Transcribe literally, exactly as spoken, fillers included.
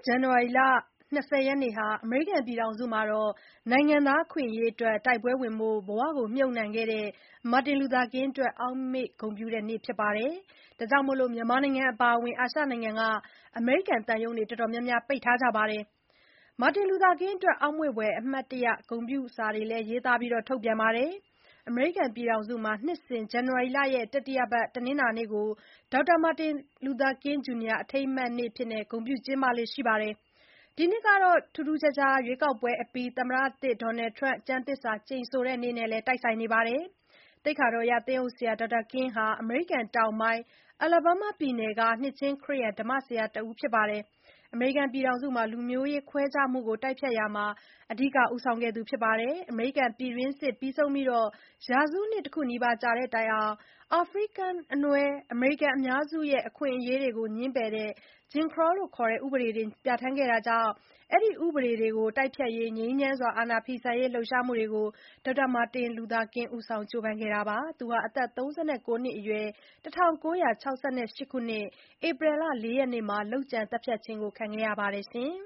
ဇန်နဝါရီလ ၂၀ ရက်နေ့ဟာ အမေရိကန်ပြည်ထောင်စုမှာ နိုင်ငံသားအခွင့်အရေးအတွက် တိုက်ပွဲဝင်ဖို့ ဘဝမြှုပ်နှံခဲ့တဲ့ Martin Luther King အတွက် အောက်မေ့ဂုဏ်ပြုတဲ့နေ့ဖြစ်ပါတယ်။ ဒါကြောင့် မြန်မာနိုင်ငံအပါအဝင် အာရှနိုင်ငံက အမေရိကန်သံရုံးတွေ တော်တော်များများ ပိတ်ထားကြပါတယ်။ Martin Luther King အတွက် အောက်မေ့ဘွယ် အမှတ်တရ ဂုဏ်ပြုစာတွေလည်း ရေးသားထုတ်ပြန်ပါတယ်။ အမေရိကန်ပြည်ထောင်စုမှာ နှစ်စဉ် ဇန်နဝါရီလရဲ့ တတိယပတ် တနင်္လာနေ့ကို ဒေါက်တာ Martin Luther King ဂျူနီယာ အထိမ်းအမှတ်နေ့အဖြစ် ဂုဏ်ပြုကျင်းပလေ့ရှိပါတယ်။ ဒီနှစ်ကတော့ ထူးထူးခြားခြား ရွေးကောက်ပွဲအပြီး သမ္မတသစ် Donald Trump ကျမ်းသစ္စာကျိန်ဆိုတဲ့နေ့နဲ့လည်း တိုက်ဆိုင်နေပါတယ်။ သိက္ခာတော်ရ သင်းအုပ်ဆရာ ဒေါက်တာ King ဟာ အမေရိကန်တောင်ပိုင်း Alabama ပြည်နယ်က နှစ်ခြင်းခရစ်ယာန် ဓမ္မဆရာတဦးဖြစ်ပါတယ်။ အမေရိကန်ပြည်ထောင်စုမှာ လူမျိုးရေးခွဲခြားမှုကို တိုက်ဖျက်ရာမှာ အဓိက ဦးဆောင်ခဲ့သူဖြစ်ပါတယ်။ အမေရိကန်ပြည်တွင်းစစ်ပြီးဆုံးပြီး ရာစုနှစ်တခုနီးပါးကြာတဲ့တိုင်အောင် အာဖရိကန်အနွယ် အမေရိကန်အများစုရဲ့ အခွင့်အရေးတွေကို ငြင်းပယ်တဲ့ Jim Crow လို့ခေါ်တဲ့ ဥပဒေတွေ ပြဌာန်းခဲ့တာကြောင့် အဲဒီဥပဒေတွေကို တိုက်ဖျက်ရေး ငြိမ်းချမ်းစွာ အာဏာဖီဆန်ရေး လှုပ်ရှားမှုတွေကို ဒေါက်တာ Martin Luther King ဦးဆောင်ကြိုးပမ်းခဲ့တာပါ။ သူဟာ အသက် ၃၉ နှစ်အရွယ် ၁၉၆၈ ခုနှစ် ဧပြီလ ၄ ရက်နေ့မှာ လုပ်ကြံသတ်ဖြတ်ခြင်းခံခဲ့ရပါတယ်။